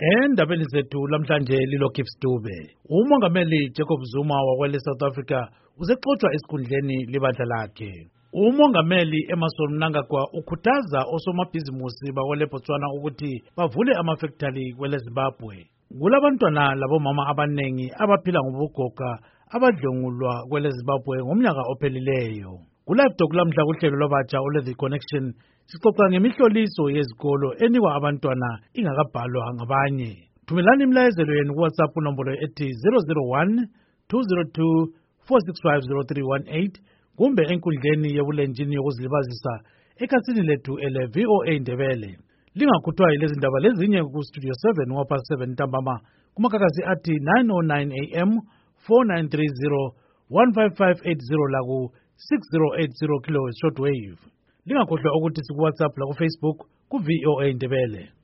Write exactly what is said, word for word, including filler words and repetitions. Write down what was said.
Endabeni zethu lamhlanje lilokhu Stube. Umongameli Jacob Zuma wakwele South Africa uzexoxwa esikhundleni libandla lakhe. Umongameli Emmerson Mnangagwa ukhuthaza osomabhizimusi bakwele Botswana ukuthi bavule amafactory kwele Zimbabwe. Kulabantwana labomama abanengi abaphila ngobugoga abadlongulwa kwele Zimbabwe ngomnyaka ophelileyo. Kulive talk lamhla kuhlelo lwabatsha ole The Connection sixoxa ngemihloliso yezikolo enikwa abantwana ingakabhalwa ngabanye. Thumelani imlayezelo yenu kuWhatsApp nombolo ethi zero zero one two zero two four six five zero three one eight kumbe enkundleni yebulenjini yokuzilibazisa ekhasini lethu ele V O A Ndebele. Lingakhuthwa yilezi ndaba lezinye ku Studio seven ngapha seven ntambama kumakakasi athi nine oh nine A M four nine three zero one five five eight zero laku six zero eight zero kilohertz shortwave. Lingakhohlwa ukuthi siku WhatsApp la ku Facebook ku V O A Ndebele.